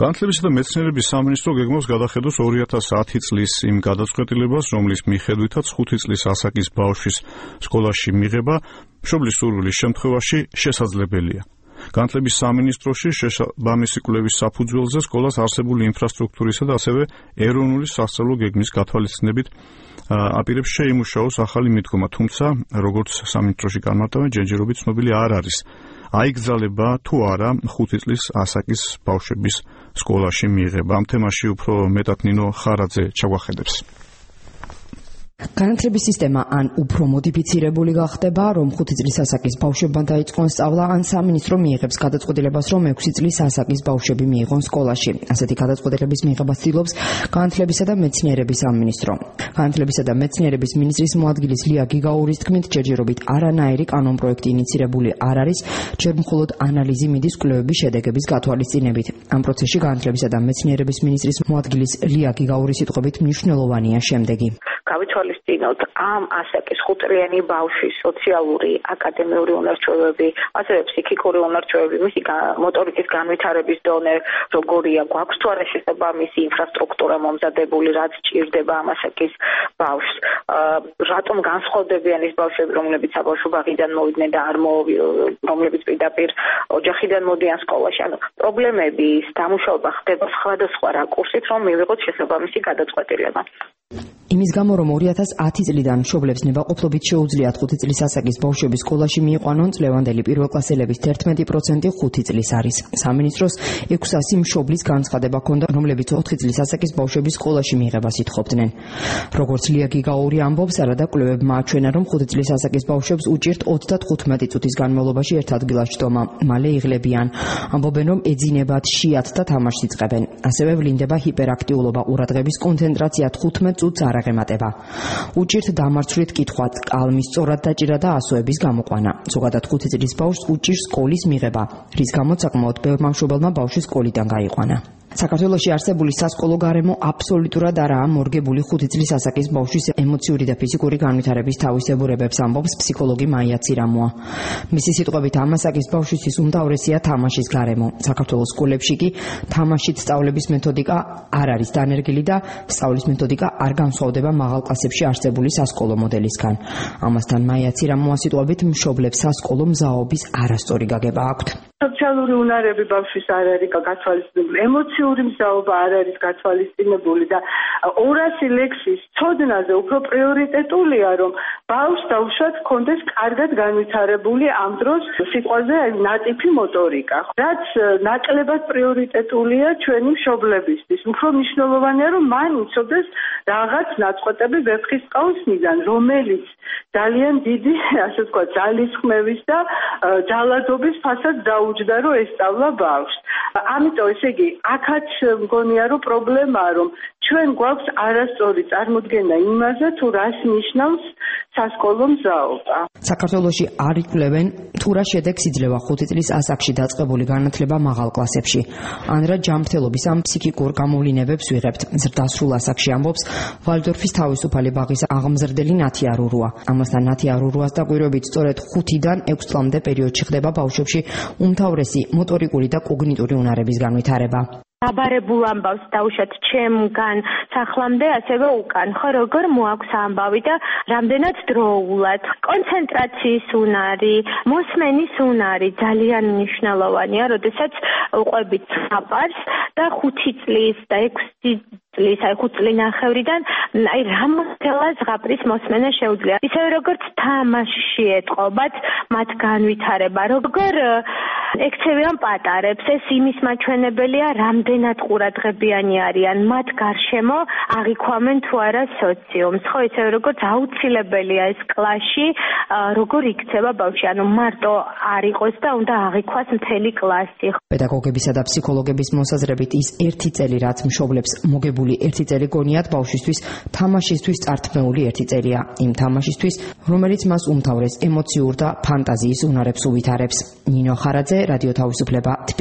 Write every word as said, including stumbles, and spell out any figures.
განათლებისა და მეცნიერების სამინისტრო გეგმავს გადახედოს ორი ათას ათი წლის იმ გადაწყვეტილებას, რომლის მიხედვითაც ხუთი წლის ასაკის ბავშვის სკოლაში მიღება მშობლის სურვილის შემთხვევაში შესაძლებელია. განათლების სამინისტროში შესაბამისი კვლევის საფუძველზე სკოლას არსებული ინფრასტრუქტურისა და ასევე ეროვნული სასწავლო გეგმის გათვალისწინებით აპირებს შეიმუშაოს ახალი მიდგომა, თუმცა როგორც სამინისტროში განმარტავენ, ჯერჯერობით ცნობილი არ არის აიგზალება თუ არა ხუთი წლის ასაკის ბავშვების სკოლაში მიღება. ამ თემაში უფრო მეტად ნინო ხარაძე ჩაგვახედებს. განათლების სისტემა ან უფრო მოდიფიცირებული გახდება, რომ ხუთი წლის ასაკის ბავშვებმა დაიწყონ სწავლა, ან სამინისტრო მიიღებს გადაწყვეტილებას, რომ ექვსი წლის ასაკის ბავშვები მიიღონ სკოლაში. ასეთი გადაწყვეტილების მიღებას ცდილობს განათლებისა და მეცნიერების სამინისტრო. განათლებისა და მეცნიერების მინისტრის მოადგილის ლია გიგაურის თქმით, ჯერჯერობით არანაირი კანონპროექტი ინიცირებული არ არის, ჯერ მხოლოდ ანალიზი მიდის კვლევების შედეგების გათვალისწინებით. ამ პროცესში განათლებისა და მეცნიერების მინისტრის მოადგილის ლია გიგაურის სიტყვებით მნიშვნელოვანია შემდეგი. გავითვალისწინოთ ამ ასაკის ხუთწლიანი ბავშვის სოციალური, აკადემიური უნარჩვევები, ასევე ფსიქიკური უნარჩვევები, მისი მოტორიკის განვითარების დონე, როგორია, გვაქვს თუ არა შესაბამისი ინფრასტრუქტურა მომზადებული, რაც ჭირდება ამ ასაკის ბავშვს. რატომ განსხვავდებიან ის ბავშვები, რომლებიც საბავშვო ბაღიდან მოვიდნენ და არ რომლებიც პირდაპირ ოჯახიდან მოდიან სკოლაში. ანუ პრობლემების დამუშავება ხდება სხვადასხვა რაკურსით, რომ მივიღოთ შესაბამისი გადაწყვეტილება. იმის გამო, რომ ორი ათას ათი წლიდან მშობლებს ნებაყოფლობით შეუძლიათ ხუთი წლის ასაკის ბავშვები სკოლაში მიიყვანონ, წლევანდელი პირველკლასელების თერთმეტი პროცენტი ხუთი წლის არის. სამინისტროს ექვსასი მშობლის განცხადება ჰქონდა, რომლებიც ოთხი წლის ასაკის ბავშვების სკოლაში მიღებას ითხოვდნენ. როგორც ლია გიგაური ამბობს, არადა კვლევებმა აჩვენა, რომ ხუთი წლის ასაკის ბავშვებს უჭირთ ოცდათხუთმეტი წუთის განმავლობაში ერთ ადგილას ჯდომა, მალე იღლებიან. ამბობენ, რომ ეძინებათ შიათ და თამაშს იწყებენ. ასევე ვლინდება ჰიპერაქტიულობა, ყურადღების კონცენტრაცია თხუთმეტ წუთს არ აღემატება. უჭირთ დამარცვლით კითხვა, კალმის სწორად დაჭირა და ასოების გამოყვანა. ზოგადად ხუთი წლის ბავშვს უჭირს სკოლის მიღება, რის გამოც საკმაოდ ბევრმა მშობელმა ბავშვი სკოლიდან გაიყვანა. საქართველოში არსებული სასკოლო გარემო აბსოლუტურად არაა მორგებული ხუთი წლის ასაკის ბავშვის ემოციური და ფიზიკური განვითარების თავისებურებებს, ამბობს ფსიქოლოგი მაია ცირამოა. მისი სიტყვებით, ამ ასაკის ბავშვისთვის უმთავრესია თამაშის გარემო. საქართველოს სკოლებში კი თამაშით სწავლების მეთოდიკა არ არის დანერგილი და სწავლის მეთოდიკა არ განსხვავდება მაღალ კლასებში არსებული სასკოლო მოდელისგან. ამასთან მაია ცირამოა სიტყვებით, მშობლებს სასკოლო მზაობის არასწორი გაგება აქვთ. სოციალური უნარები ბავშვის არ არის გათვალისწინებული, ემოციური მზაობა არ არის გათვალისწინებული და ორასი ლექსის ცოდნაზე უფრო პრიორიტეტულია, რომ ბავშვს დაუშვათ ჰქონდეს კარგად განვითარებული ამ დროს სიტყვაზე ნატიფი მოტორიკა. რაც ნაკლებად პრიორიტეტულია ჩვენი მშობლებისთვის. უფრო მნიშვნელოვანია, რომ მან იცოდეს რაღაც ნაწყვეტები ვეფხისტყაოს მიზან, რომელიც ძალიან დიდი, ასე ვთქვათ, ძალისხმევის და ძალადობის ფასად დაუჯდა, რომ ესწავლა ბავშვს. ამიტომ ესე იგი, აქაც მგონია, რომ პრობლემაა, რომ ჩვენ გვაქვს არასწორი წარმოდგენა იმაზე, თუ რას ნიშნავს სასკოლო მზაობა. საქართველოში არ იკვლევენ, თუ რა შედეგს იძლევა ხუთი წლის ასაკში დაწყებული განათლება მაღალ კლასებში. ან რა ჯანმრთელობის ან ფსიქიკურ გამოვლინებებს ვიღებთ. ზრდასრულ ასაკში ამბობს ვალდორფის თავისუფალი ბაღის აღმზრდელი ნათია რურუა. ამასთან ნათია რურუას დაკვირვებით, სწორედ ხუთიდან ექვს წლამდე პერიოდში ხდება ბავშვებში უმთავრესი მოტორიკური და კოგნიტური უნარების განვითარება. დაბარებულ ამბავს დაუშვათ ჩემგან სახლამდე, ასევე უკან. ხო, როგორ მოაქვს ამბავი და რამდენად დროულად. კონცენტრაციის უნარი, მოსმენის უნარი ძალიან მნიშვნელოვანია, როდესაც უყვებით ზღაპარს და ხუთი წლის და ექვსი წლის, აი ხუთ წლინახევრიდან აი რამოდელა ზღაპრის მოსმენა შეუძლია. ისევე როგორც თამაში ეტყობათ მათ განვითარება, როგორ ექცევიან პატარებს, ეს იმის მაჩვენებელია, რამდენად ყურადღებიანი არიან მათ გარშემო, აღიქვამენ თუ არა სოციუმს. ხო, ისევე როგორც აუცილებელია ეს კლასში, როგორ იქცევა ბავშვი, ანუ მარტო არ იყოს და უნდა აღიქვას მთელი კლასი. პედაგოგებისა და ფსიქოლოგების მოსაზრებით ის ერთი წელი, რაც მშობლებს მოგებული ერთი წელი გონიათ ბავშვისთვის, თამაშისთვის წართმეული ერთი წელია. იმ თამაშისთვის, რომელიც მას უმთავრეს ემოციურ და ფანტაზიის უნარებს უვითარებს. ნინო ხარაძე, რადიო თავისუფლება.